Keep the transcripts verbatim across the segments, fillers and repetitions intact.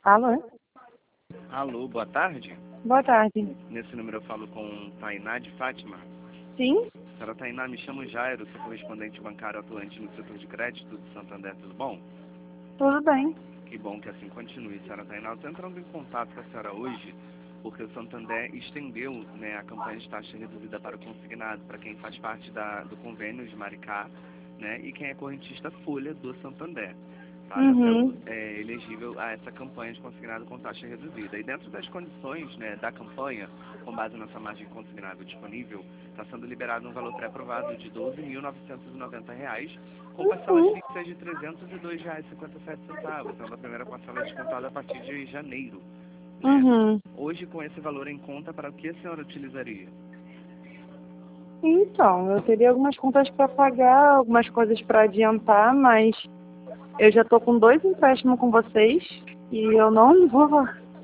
Alô? Alô, boa tarde. Boa tarde. Nesse número eu falo com Tainá de Fátima. Sim? Senhora Tainá, me chamo Jairo, sou correspondente bancário atuante no setor de crédito do Santander, tudo bom? Tudo bem. Que bom que assim continue, senhora Tainá. Eu estou entrando em contato com a senhora hoje porque o Santander estendeu, né, a campanha de taxa reduzida para o consignado, para quem faz parte da, do convênio de Maricá, né, e quem é correntista Folha do Santander. Tá, já Uhum. sendo é, elegível a essa campanha de consignado com taxa reduzida. E dentro das condições, né, da campanha, com base nessa margem consignado disponível, está sendo liberado um valor pré-aprovado de doze mil novecentos e noventa reais, com parcelas Uhum. fixas de trezentos e dois reais e cinquenta e sete centavos, sendo a primeira parcela descontada a partir de janeiro. Né? Uhum. Hoje, com esse valor em conta, para o que a senhora utilizaria? Então, eu teria algumas contas para pagar, algumas coisas para adiantar, mas eu já estou com dois empréstimos com vocês e eu não vou.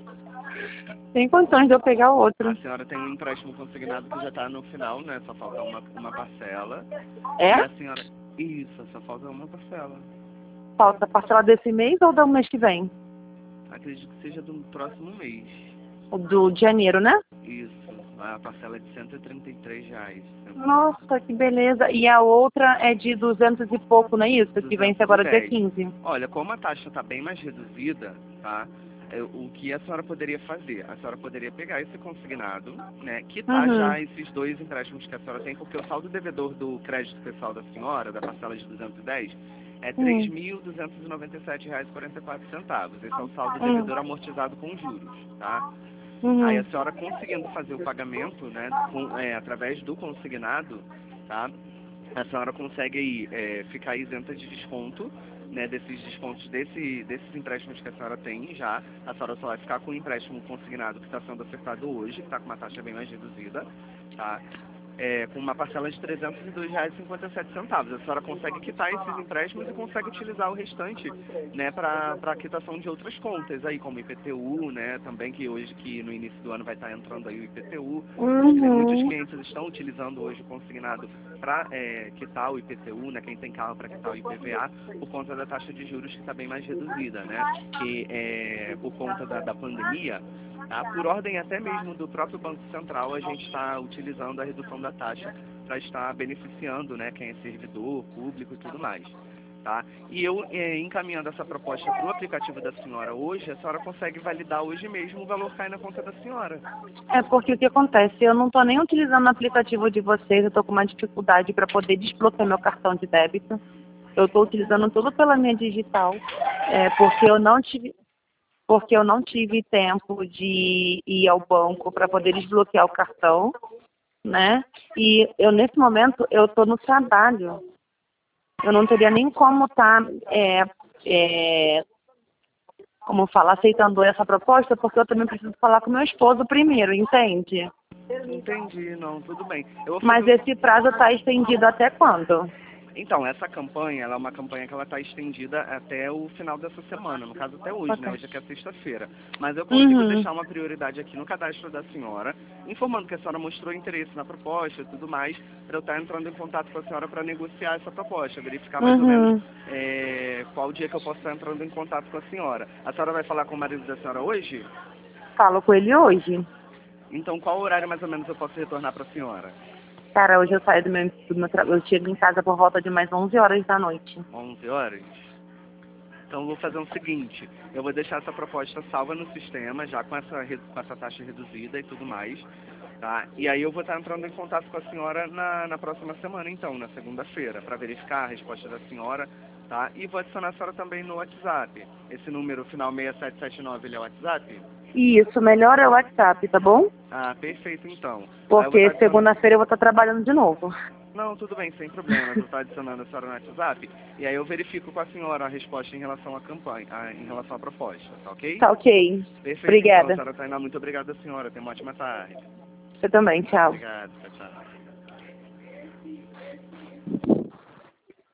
Tem condições de eu pegar o A outro. senhora tem um empréstimo consignado que já está no final, né? Só falta uma, uma parcela. É? E a senhora... Isso, só falta uma parcela. Falta parcela desse mês ou do mês que vem? Acredito que seja do próximo mês. O do de janeiro, né? Isso, a parcela é de cento e trinta e três reais. Nossa, que beleza. E a outra é de duzentos e pouco, não é isso? Que vence duzentos e agora dia dez. quinze. Olha, como a taxa está bem mais reduzida, tá? É, o que a senhora poderia fazer? A senhora poderia pegar esse consignado, né? Quitar Uhum. já esses dois empréstimos que a senhora tem, porque o saldo devedor do crédito pessoal da senhora, da parcela de duzentos e dez, é três Uhum. mil duzentos e noventa e sete reais e quarenta e quatro centavos. Esse é o saldo Uhum. devedor amortizado com juros, tá? Aí a Uhum. senhora conseguindo fazer o pagamento, né, com, é, através do consignado, tá? A senhora consegue aí, é, ficar isenta de desconto, né, desses descontos desse, desses empréstimos que a senhora tem já. A senhora só vai ficar com o empréstimo consignado que está sendo ofertado hoje, que está com uma taxa bem mais reduzida, tá? É, com uma parcela de trezentos e dois reais e cinquenta e sete centavos. A senhora consegue quitar esses empréstimos e consegue utilizar o restante, né, para a quitação de outras contas, aí como I P T U, né, também que hoje, que no início do ano vai estar entrando aí o I P T U. Muitos Uhum. clientes estão utilizando hoje o consignado para é, quitar o I P T U, né, quem tem carro para quitar o I P V A, por conta da taxa de juros que está bem mais reduzida, né, que é, por conta da, da pandemia, tá, por ordem até mesmo do próprio Banco Central, a gente está utilizando a redução da taxa para estar beneficiando, né, quem é servidor, público e tudo mais. Tá? E eu, é, encaminhando essa proposta para o aplicativo da senhora hoje, a senhora consegue validar hoje mesmo, o valor cai na conta da senhora. É porque o que acontece? Eu não estou nem utilizando o aplicativo de vocês, eu estou com uma dificuldade para poder desbloquear meu cartão de débito. Eu estou utilizando tudo pela minha digital, é, porque eu não tive, porque eu não tive tempo de ir ao banco para poder desbloquear o cartão, né? E eu nesse momento eu estou no trabalho. Eu não teria nem como estar, é, é, como falar, aceitando essa proposta, porque eu também preciso falar com meu esposo primeiro, entende? Entendi, não, tudo bem. Eu vou Mas fazer... esse prazo está estendido até quando? Então, essa campanha, ela é uma campanha que ela está estendida até o final dessa semana, no caso até hoje, né? Ok. Hoje aqui é sexta-feira. Mas eu consigo Uhum. deixar uma prioridade aqui no cadastro da senhora, informando que a senhora mostrou interesse na proposta e tudo mais, para eu estar entrando em contato com a senhora para negociar essa proposta, verificar mais ou menos Uhum. é, qual dia que eu posso estar entrando em contato com a senhora. A senhora vai falar com o marido da senhora hoje? Falo com ele hoje. Então, qual horário mais ou menos eu posso retornar para a senhora? Cara, hoje eu saio do meu, do meu trabalho, eu chego em casa por volta de mais onze horas da noite. onze horas? Então eu vou fazer o seguinte, eu vou deixar essa proposta salva no sistema, já com essa, re- com essa taxa reduzida e tudo mais, tá? E aí eu vou estar entrando em contato com a senhora na, na próxima semana, então, na segunda-feira, para verificar a resposta da senhora, tá? E vou adicionar a senhora também no WhatsApp. Esse número final seis sete sete nove, ele é o WhatsApp? Isso, melhor é o WhatsApp, tá bom? Ah, perfeito então. Aí eu vou estar Porque adicionando... segunda-feira eu vou estar trabalhando de novo. Não, tudo bem, sem problemas. Eu estou adicionando a senhora no WhatsApp e aí eu verifico com a senhora a resposta em relação à campanha, a- em relação à proposta, tá ok? Tá ok. Perfeito então, Obrigada. senhora Tainá. Muito obrigado, senhora. Tenha uma ótima tarde. Você também, tchau. Obrigado, tchau, tchau.